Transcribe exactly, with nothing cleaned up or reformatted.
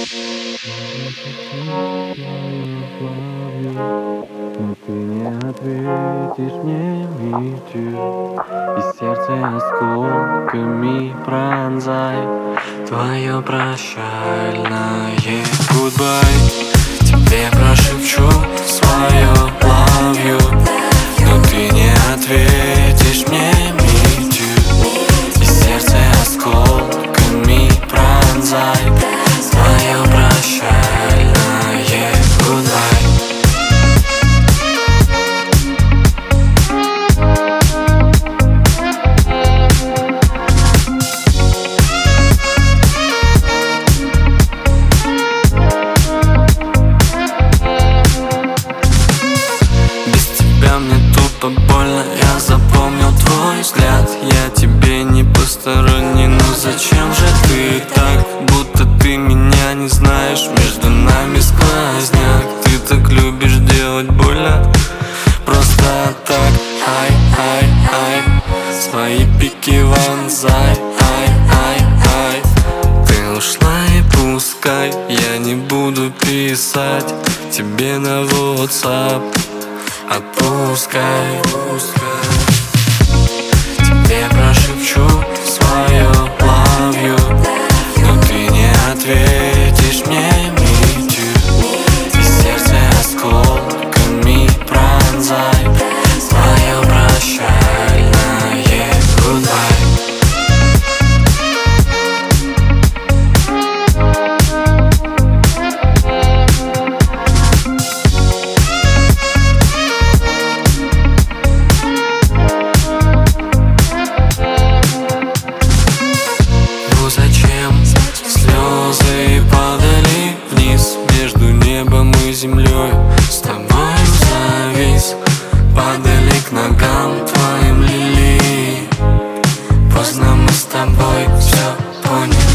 Но ты не ответишь мне ничью, и сердце осколками пронзай твое прощальное goodbye. Тебе прошепчу свое love you, но ты не ответишь мне ничью, и сердце осколками пронзай твое прощальное goodbye. Мне тупо больно, я запомнил твой взгляд. Я тебе не посторонний, но зачем же ты так? Будто ты меня не знаешь, между нами сквозняк. Ты так любишь делать больно, просто так. Ай, ай, ай, свои пики вонзай. Ай, ай, ай, ты ушла и пускай. Я не буду писать тебе на WhatsApp. Отпускай, отпускай. Тебе прошепчу свое love you, но ты не ответишь мне ничью, и сердце осколками пронзай твое прощальное goodbye. Зачем слезы падали вниз между небом и землей? С тобой завис, падали к ногам твоим лилии. Поздно мы с тобой все поняли.